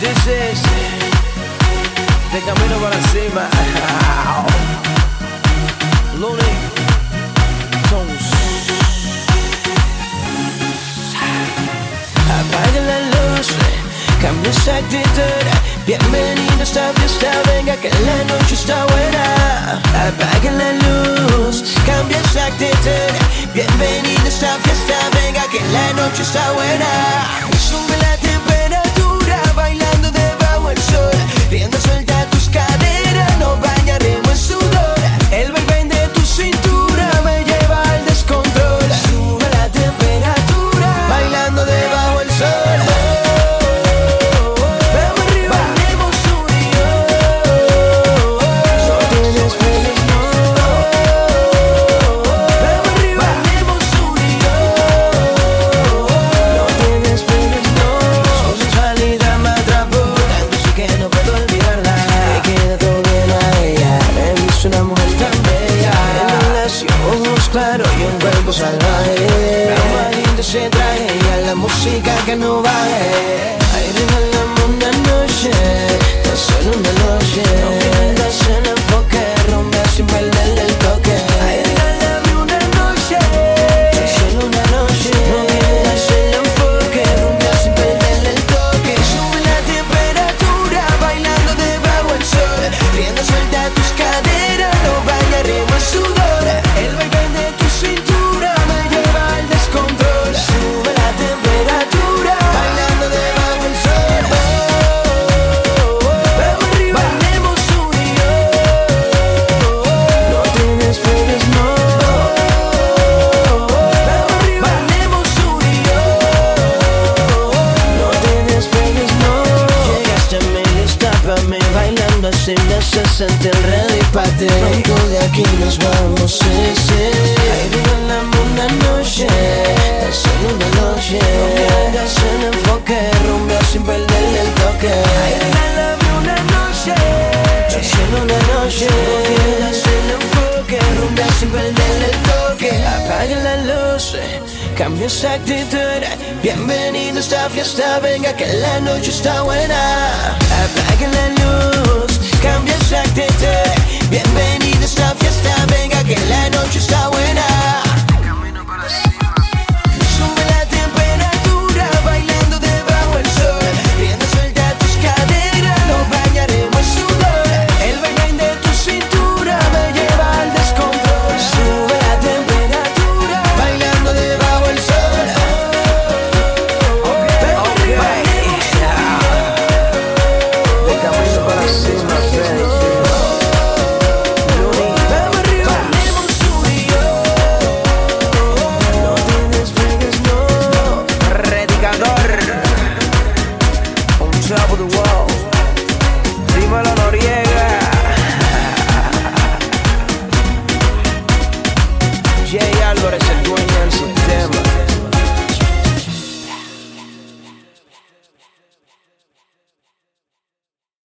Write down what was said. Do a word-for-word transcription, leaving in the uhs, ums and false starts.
This is De Camino para Cima. Looney Tunes. Apaga la luz, cambia esa actitud. Bienvenido a esta fiesta, venga que la noche está buena. Apaga la luz, cambia esa actitud. Bienvenido a esta fiesta, venga que la noche está buena. Sube la temperatura, bailando debajo del sol. Rienda suelta tus caderas, no bañaremos en sudor. El vaivén de tu cintura me lleva al descontrol. Sube la temperatura, bailando debajo del sol. Claro, y un cuerpo salvaje. La gente se traje y a la música que no baje. Ay, regalamos una noche, tan solo una noche. No pierdas el enfoque, rumbea sin perderle el toque. Ay, regálame una noche, tan solo una noche. No pierdas el enfoque, rumbea sin perderle el toque. Sube la temperatura, bailando debajo del sol. Rienda suelta tus caderas, no bañaremos en sudor. El vaivén de tu cintura me lleva al descontrol. Sube la temperatura, bailando debajo del sol. Oh, oh, oh. Vamos arriba, bailemos tú y yo. No te despegues, no. Oh, oh, oh. Vamos arriba, bailemos tú y yo. No te despegues, no. Llegaste a mi lista pa' mí, bailando así me hace sentir ready pa' ti. Pronto de aquí nos vamos, sí, sí. Ay, regalame una noche, tan solo una noche. No pierdas el enfoque, rumbea sin perderle el toque. Ay, regálame una noche, tan solo una noche. No pierdas el enfoque, rumbea sin perderle el toque. Apaga la luz, cambia esa actitud. Bienvenido a esta fiesta, venga que la noche está buena. Apaga la luz, cambia esa actitud. Bienvenido a esta fiesta, venga que la noche está